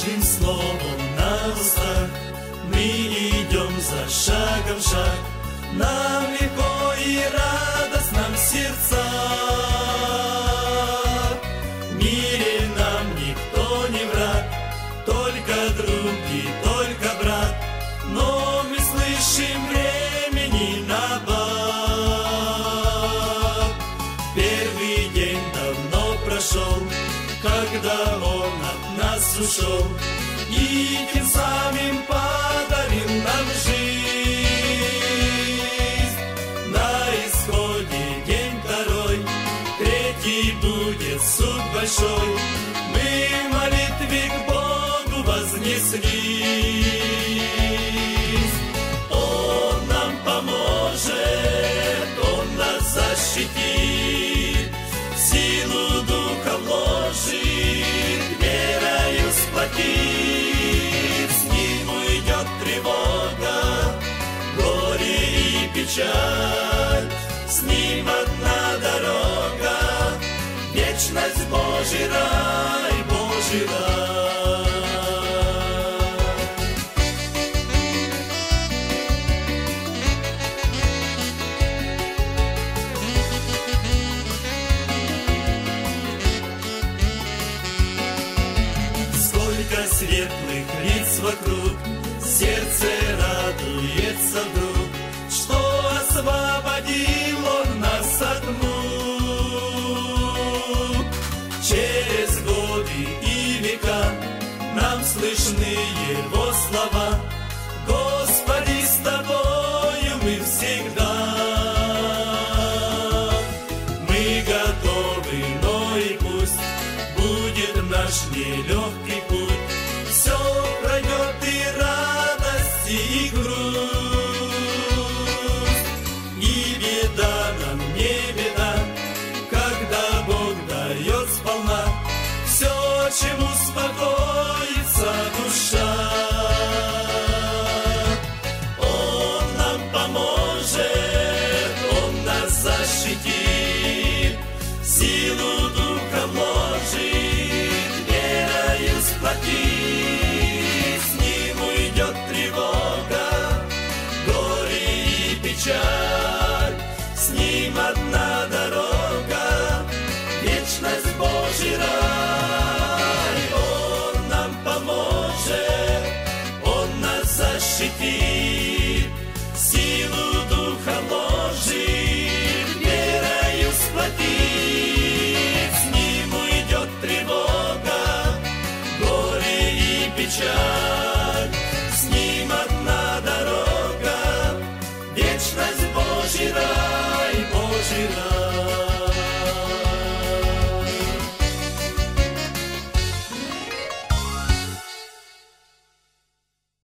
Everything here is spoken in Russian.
Божьим словом на устах мы идем за шагом в шаг. Нам легко и радостно в сердцах. В мире нам никто не враг, только друг и только брат. Но мы слышим времени набат. Первый день давно прошел, когда Он от нас ушел, и тем самым подарил нам жизнь. На исходе день второй, третий будет суд большой. Мы в молитве к Богу вознеслись. Он нам поможет, Он нас защитит, силу Духа вложит, верою сплотит. С Ним уйдет тревога, горе и печаль. С Ним одна дорога, вечность, Божий рай, Божий рай. Светлых лиц вокруг, сердце радуется вдруг, что освободил Он нас от мук. Через годы и века нам слышны Его слова: Господи, с Тобою мы всегда. Мы готовы, но и пусть будет наш нелегкий путь. Все пройдет и радость, и грусть, и беда нам не беда, когда Бог дает сполна все, чем успокоится душа. Он нам поможет, Он нас защитит, силу Духа вложит, верою сплотит. С Ним одна дорога, вечность, Божий рай. Он нам поможет, Он нас защитит, силу Духа вложит, верою сплотит. С Ним уйдет тревога, горе и печаль. С Ним одна дорога, вечность, Божий рай, Божий рай.